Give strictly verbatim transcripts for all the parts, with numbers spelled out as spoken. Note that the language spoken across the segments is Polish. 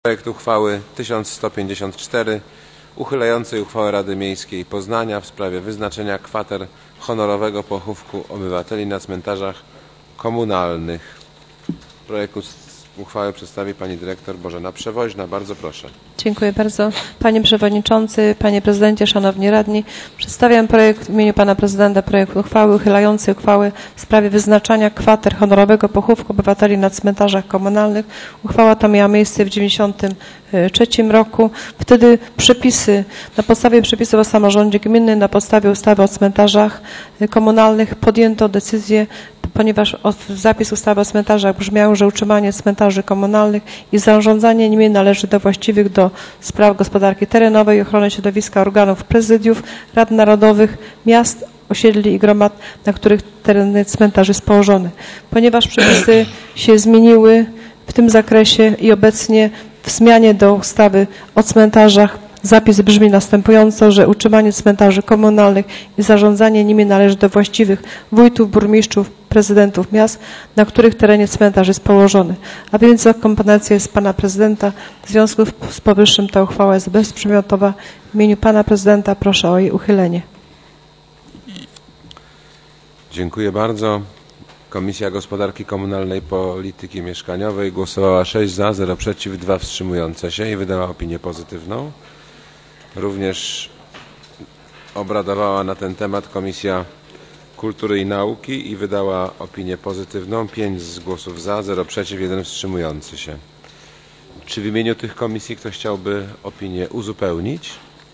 Projekt uchwały tysiąc sto pięćdziesiąt cztery uchylającej uchwałę Rady Miejskiej Poznania w sprawie wyznaczenia kwater honorowego pochówku obywateli na cmentarzach komunalnych. Projekt uchwały przedstawi pani dyrektor Bożena Przewoźna. Bardzo proszę. Dziękuję bardzo. Panie Przewodniczący, Panie Prezydencie, Szanowni Radni. Przedstawiam projekt w imieniu Pana Prezydenta projekt uchwały uchylającej uchwałę w sprawie wyznaczania kwater honorowego pochówku obywateli na cmentarzach komunalnych. Uchwała ta miała miejsce w dziewięćdziesiątym trzecim roku. Wtedy przepisy, na podstawie przepisów o samorządzie gminnym, na podstawie ustawy o cmentarzach komunalnych podjęto decyzję, ponieważ zapis ustawy o cmentarzach brzmiał, że utrzymanie cmentarzy komunalnych i zarządzanie nimi należy do właściwych do spraw gospodarki terenowej i ochrony środowiska organów prezydiów, rad narodowych, miast, osiedli i gromad, na których tereny cmentarzy jest położony. Ponieważ przepisy się zmieniły w tym zakresie i obecnie w zmianie do ustawy o cmentarzach zapis brzmi następująco, że utrzymanie cmentarzy komunalnych i zarządzanie nimi należy do właściwych wójtów, burmistrzów, prezydentów miast, na których terenie cmentarz jest położony. A więc kompetencja jest Pana Prezydenta. W związku z powyższym ta uchwała jest bezprzedmiotowa. W imieniu Pana Prezydenta proszę o jej uchylenie. Dziękuję bardzo. Komisja Gospodarki Komunalnej i Polityki Mieszkaniowej głosowała sześć za, zero przeciw, dwa wstrzymujące się i wydała opinię pozytywną. Również obradowała na ten temat Komisja Kultury i Nauki i wydała opinię pozytywną. pięć z głosów za, zero przeciw, jeden wstrzymujący się. Czy w imieniu tych komisji ktoś chciałby opinię uzupełnić?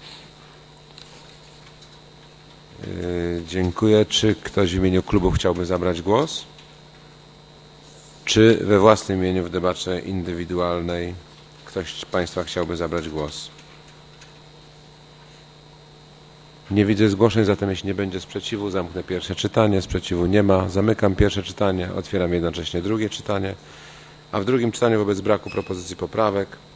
Yy, dziękuję. Czy ktoś w imieniu klubu chciałby zabrać głos? Czy we własnym imieniu w debacie indywidualnej ktoś z Państwa chciałby zabrać głos? Nie widzę zgłoszeń, zatem jeśli nie będzie sprzeciwu, zamknę pierwsze czytanie. Sprzeciwu nie ma. Zamykam pierwsze czytanie. Otwieram jednocześnie drugie czytanie. A w drugim czytaniu wobec braku propozycji poprawek